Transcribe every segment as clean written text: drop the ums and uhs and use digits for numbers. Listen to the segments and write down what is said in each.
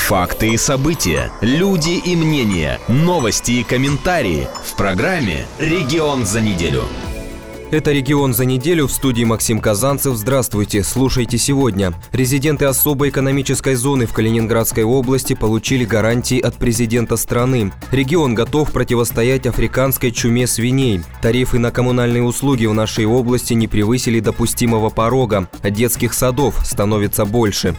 Факты и события, люди и мнения, новости и комментарии в программе «Регион за неделю». Это «Регион за неделю», в студии Максим Казанцев. Здравствуйте, слушайте сегодня. Резиденты особой экономической зоны в Калининградской области получили гарантии от президента страны. Регион готов противостоять африканской чуме свиней. Тарифы на коммунальные услуги в нашей области не превысили допустимого порога. Детских садов становится больше.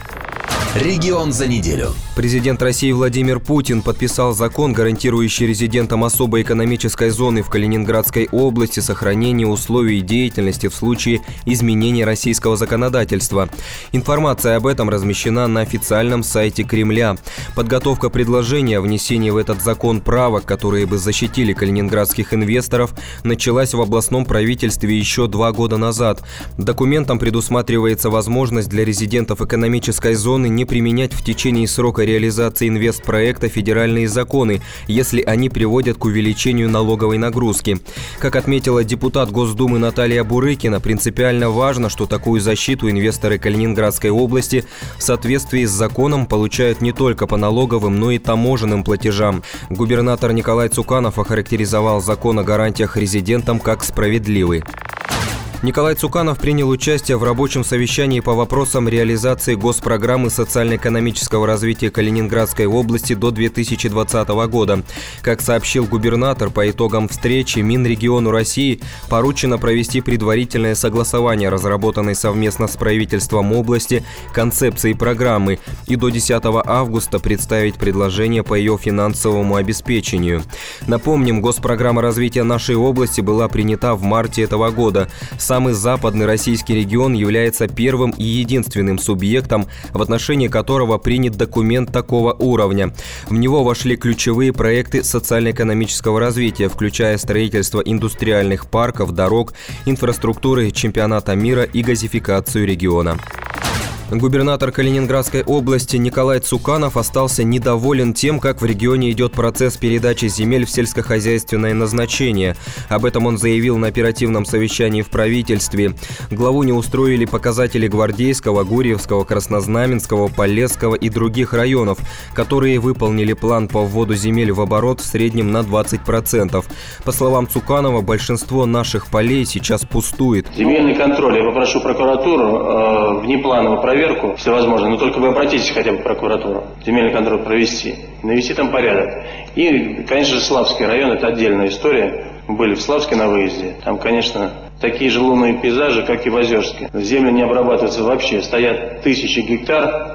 Регион за неделю. Президент России Владимир Путин подписал закон, гарантирующий резидентам особой экономической зоны в Калининградской области сохранение условий деятельности в случае изменения российского законодательства. Информация об этом размещена на официальном сайте Кремля. Подготовка предложения о внесении в этот закон правок, которые бы защитили калининградских инвесторов, началась в областном правительстве еще 2 года назад. Документом предусматривается возможность для резидентов экономической зоны не применять в течение срока реализации инвестпроекта федеральные законы, если они приводят к увеличению налоговой нагрузки. Как отметила депутат Госдумы Наталья Бурыкина, принципиально важно, что такую защиту инвесторы Калининградской области в соответствии с законом получают не только по налоговым, но и таможенным платежам. Губернатор Николай Цуканов охарактеризовал закон о гарантиях резидентам как справедливый. Николай Цуканов принял участие в рабочем совещании по вопросам реализации госпрограммы социально-экономического развития Калининградской области до 2020 года. Как сообщил губернатор, по итогам встречи Минрегиону России поручено провести предварительное согласование разработанной совместно с правительством области концепции программы и до 10 августа представить предложение по ее финансовому обеспечению. Напомним, госпрограмма развития нашей области была принята в марте этого года. Самый западный российский регион является первым и единственным субъектом, в отношении которого принят документ такого уровня. В него вошли ключевые проекты социально-экономического развития, включая строительство индустриальных парков, дорог, инфраструктуры, чемпионата мира и газификацию региона. Губернатор Калининградской области Николай Цуканов остался недоволен тем, как в регионе идет процесс передачи земель в сельскохозяйственное назначение. Об этом он заявил на оперативном совещании в правительстве. Главу не устроили показатели Гвардейского, Гурьевского, Краснознаменского, Полесского и других районов, которые выполнили план по вводу земель в оборот в среднем на 20%. По словам Цуканова, большинство наших полей сейчас пустует. Земельный контроль. Я попрошу прокуратуру внепланово проверку всевозможно, но только вы обратитесь хотя бы в прокуратуру, земельный контроль провести, навести там порядок. И, конечно же, Славский район – это отдельная история. Мы были в Славске на выезде, там, конечно, такие же лунные пейзажи, как и в Озерске. Земли не обрабатываются вообще, стоят тысячи гектар,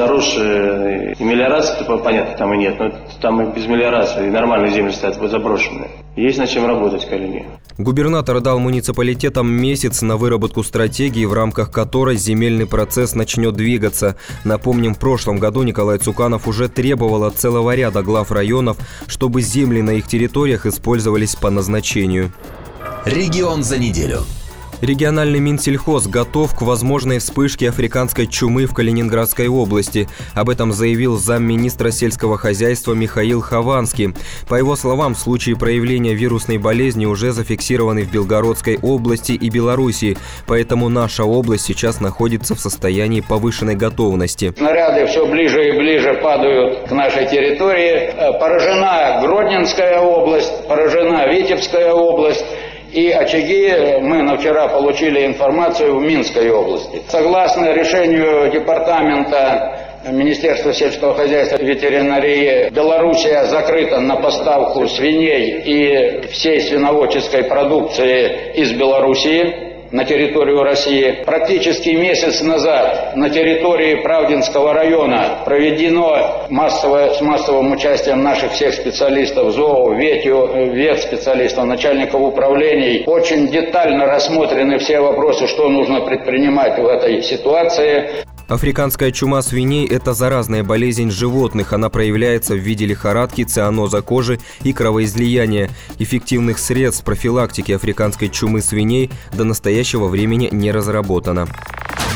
заросшие, и мелиорации-то, понятно, там и нет, но там и без мелиорации, и нормальные земли стоят заброшенные. Есть над чем работать в Калининграде. Губернатор дал муниципалитетам месяц на выработку стратегии, в рамках которой земельный процесс начнет двигаться. Напомним, в прошлом году Николай Цуканов уже требовал от целого ряда глав районов, чтобы земли на их территориях использовались по назначению. Регион за неделю. Региональный Минсельхоз готов к возможной вспышке африканской чумы в Калининградской области. Об этом заявил замминистра сельского хозяйства Михаил Хованский. По его словам, случаи проявления вирусной болезни уже зафиксированы в Белгородской области и Белоруссии, поэтому наша область сейчас находится в состоянии повышенной готовности. Снаряды все ближе и ближе падают к нашей территории. Поражена Гродненская область, поражена Витебская область. И очаги мы вчера получили информацию в Минской области. Согласно решению департамента Министерства сельского хозяйства и ветеринарии, Белоруссия закрыта на поставку свиней и всей свиноводческой продукции из Белоруссии на территорию России. Практически месяц назад на территории Правдинского района проведено с массовым участием наших всех специалистов, зоо, ветспециалистов, начальников управлений. Очень детально рассмотрены все вопросы, что нужно предпринимать в этой ситуации. Африканская чума свиней – это заразная болезнь животных. Она проявляется в виде лихорадки, цианоза кожи и кровоизлияния. Эффективных средств профилактики африканской чумы свиней до настоящего времени не разработано.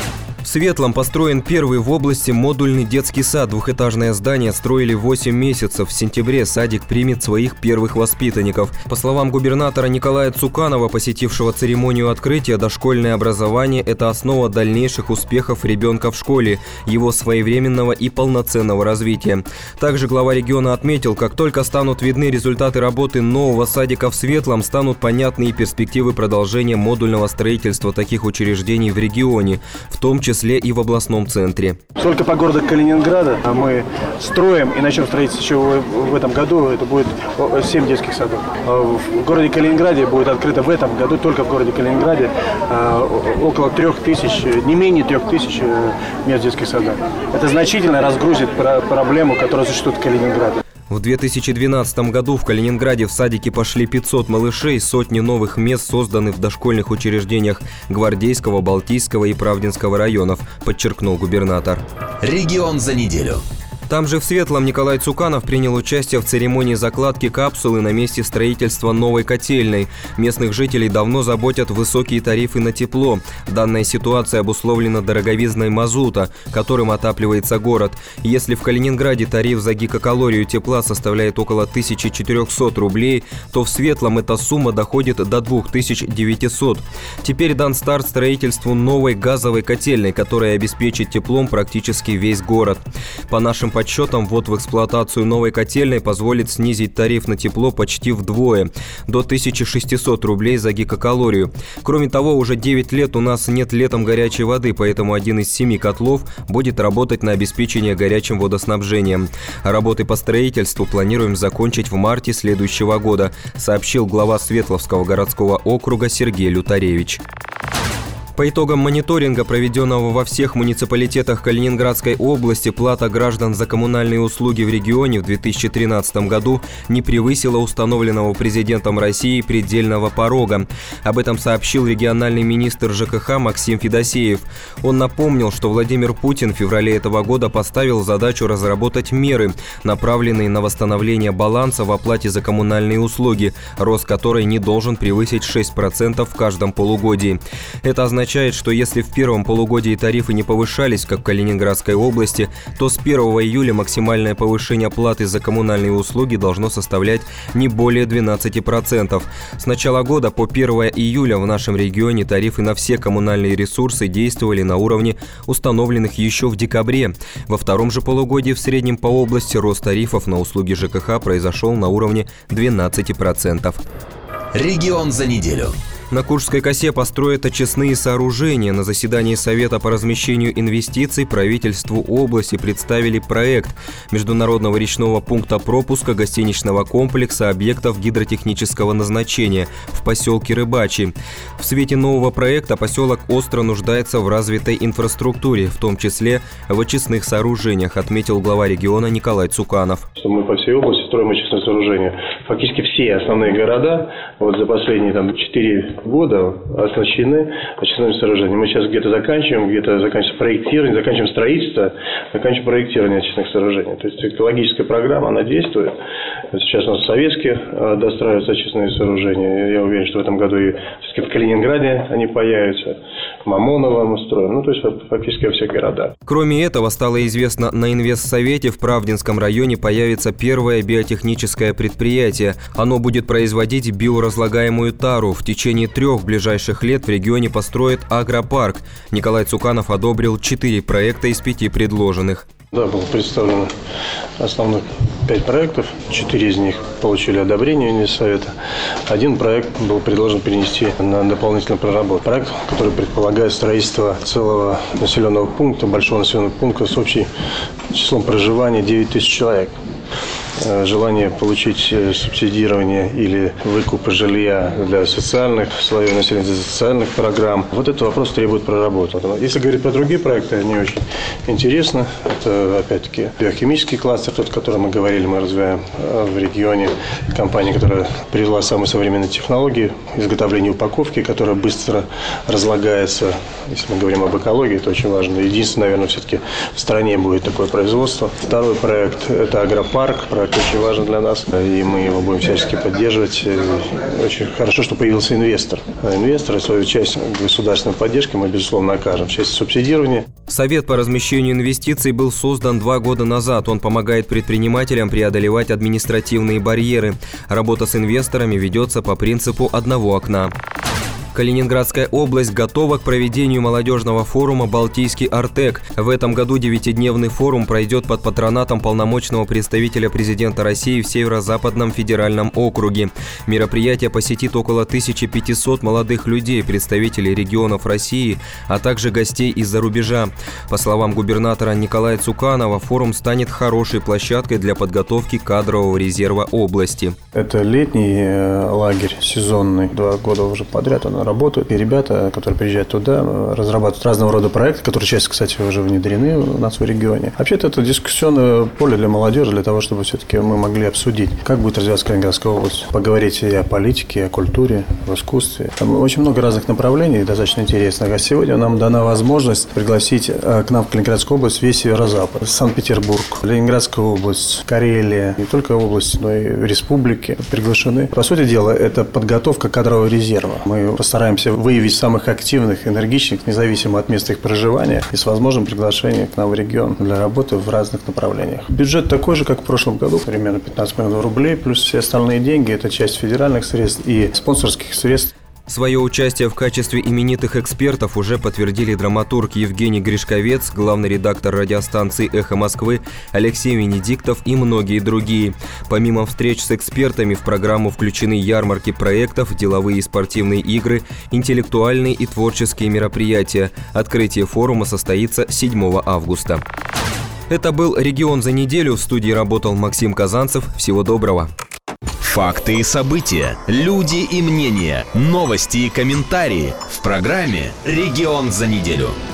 В Светлом построен первый в области модульный детский сад. Двухэтажное здание строили 8 месяцев. В сентябре садик примет своих первых воспитанников. По словам губернатора Николая Цуканова, посетившего церемонию открытия, дошкольное образование – это основа дальнейших успехов ребенка в школе, его своевременного и полноценного развития. Также глава региона отметил, как только станут видны результаты работы нового садика в Светлом, станут понятны и перспективы продолжения модульного строительства таких учреждений в регионе, в том числе и в областном центре. Только по городу Калининграда мы строим и начнем строительство еще в этом году. Это будет 7 детских садов. В городе Калининграде будет открыто в этом году, только в городе Калининграде, около 3000, не менее 3000 мест в детских садах. Это значительно разгрузит проблему, которая существует в Калининграде. В 2012 году в Калининграде в садики пошли 500 малышей, сотни новых мест созданы в дошкольных учреждениях Гвардейского, Балтийского и Правдинского районов, подчеркнул губернатор. Регион за неделю. Там же в Светлом Николай Цуканов принял участие в церемонии закладки капсулы на месте строительства новой котельной. Местных жителей давно заботят высокие тарифы на тепло. Данная ситуация обусловлена дороговизной мазута, которым отапливается город. Если в Калининграде тариф за гигакалорию тепла составляет около 1400 рублей, то в Светлом эта сумма доходит до 2900. Теперь дан старт строительству новой газовой котельной, которая обеспечит теплом практически весь город. По нашим подсчетам, ввод в эксплуатацию новой котельной позволит снизить тариф на тепло почти вдвое, до 1600 рублей за гигакалорию. Кроме того, уже 9 лет у нас нет летом горячей воды, поэтому один из 7 котлов будет работать на обеспечение горячим водоснабжением. Работы по строительству планируем закончить в марте следующего года, сообщил глава Светловского городского округа Сергей Лютаревич. По итогам мониторинга, проведенного во всех муниципалитетах Калининградской области, плата граждан за коммунальные услуги в регионе в 2013 году не превысила установленного президентом России предельного порога. Об этом сообщил региональный министр ЖКХ Максим Федосеев. Он напомнил, что Владимир Путин в феврале этого года поставил задачу разработать меры, направленные на восстановление баланса в оплате за коммунальные услуги, рост которой не должен превысить 6% в каждом полугодии. Это означает, что если в первом полугодии тарифы не повышались, как в Калининградской области, то с 1 июля максимальное повышение платы за коммунальные услуги должно составлять не более 12%. С начала года по 1 июля в нашем регионе тарифы на все коммунальные ресурсы действовали на уровне установленных еще в декабре. Во втором же полугодии в среднем по области рост тарифов на услуги ЖКХ произошел на уровне 12%. Регион за неделю. На Куршской косе построят очистные сооружения. На заседании Совета по размещению инвестиций правительству области представили проект международного речного пункта пропуска гостиничного комплекса объектов гидротехнического назначения в поселке Рыбачий. В свете нового проекта поселок остро нуждается в развитой инфраструктуре, в том числе в очистных сооружениях, отметил глава региона Николай Цуканов. Мы по всей области строим очистные сооружения. Фактически все основные города за последние 4 года оснащены очистными сооружениями. Мы сейчас где-то заканчиваем проектирование, заканчиваем строительство, заканчиваем проектирование очистных сооружений. То есть экологическая программа, она действует. Сейчас у нас в Советске достраиваются очистные сооружения. Я уверен, что в этом году и в Калининграде они появятся. Мамоново мы строим. То есть фактически во всех городах. Кроме этого, стало известно, на инвестсовете в Правдинском районе появится первое биотехническое предприятие. Оно будет производить биоразлагаемую тару. В течение 3 ближайших лет в регионе построят агропарк. Николай Цуканов одобрил 4 проекта из 5 предложенных. Да, было представлено основных 5 проектов. 4 из них получили одобрение инвестсовета. Один проект был предложен перенести на дополнительную проработку. Проект, который предполагает строительство целого населенного пункта, большого населенного пункта с общим числом проживания 9000 человек. Желание получить субсидирование или выкуп жилья для социальных слоев населения, для социальных программ. Этот вопрос требует проработки. Если говорить про другие проекты, они очень интересны. Это, опять-таки, биохимический кластер, тот, о котором мы говорили, мы развиваем в регионе. Компания, которая привела самые современные технологии изготовления упаковки, которая быстро разлагается. Если мы говорим об экологии, это очень важно. Единственное, наверное, все-таки в стране будет такое производство. Второй проект – это агропарк, проект очень важен для нас, и мы его будем всячески поддерживать. Очень хорошо, что появился инвестор. Инвестор и свою часть государственной поддержки мы, безусловно, окажем. В части субсидирования. Совет по размещению инвестиций был создан 2 года назад. Он помогает предпринимателям преодолевать административные барьеры. Работа с инвесторами ведется по принципу одного окна. Калининградская область готова к проведению молодежного форума «Балтийский Артек». В этом году 9-дневный форум пройдет под патронатом полномочного представителя президента России в Северо-Западном федеральном округе. Мероприятие посетит около 1500 молодых людей, представителей регионов России, а также гостей из-за рубежа. По словам губернатора Николая Цуканова, форум станет хорошей площадкой для подготовки кадрового резерва области. Это летний лагерь, сезонный, 2 года уже подряд он работают. И ребята, которые приезжают туда, разрабатывают разного рода проекты, которые часть, кстати, уже внедрены у нас в регионе. Вообще-то это дискуссионное поле для молодежи, для того, чтобы все-таки мы могли обсудить, как будет развиваться Калининградская область. Поговорить и о политике, и о культуре, в искусстве. Там очень много разных направлений, достаточно интересных. А сегодня нам дана возможность пригласить к нам в Калининградскую область весь Северо-Запад. Санкт-Петербург, Ленинградская область, Карелия. Не только области, но и республики приглашены. По сути дела, это подготовка кадрового резерва. Мы постараемся выявить самых активных, энергичных, независимо от места их проживания, и с возможным приглашением к нам в регион для работы в разных направлениях. Бюджет такой же, как в прошлом году, примерно 15 миллионов рублей, плюс все остальные деньги, это часть федеральных средств и спонсорских средств. Свое участие в качестве именитых экспертов уже подтвердили драматург Евгений Гришковец, главный редактор радиостанции «Эхо Москвы» Алексей Венедиктов и многие другие. Помимо встреч с экспертами в программу включены ярмарки проектов, деловые и спортивные игры, интеллектуальные и творческие мероприятия. Открытие форума состоится 7 августа. Это был «Регион за неделю». В студии работал Максим Казанцев. Всего доброго. Факты и события, люди и мнения, новости и комментарии в программе «Регион за неделю».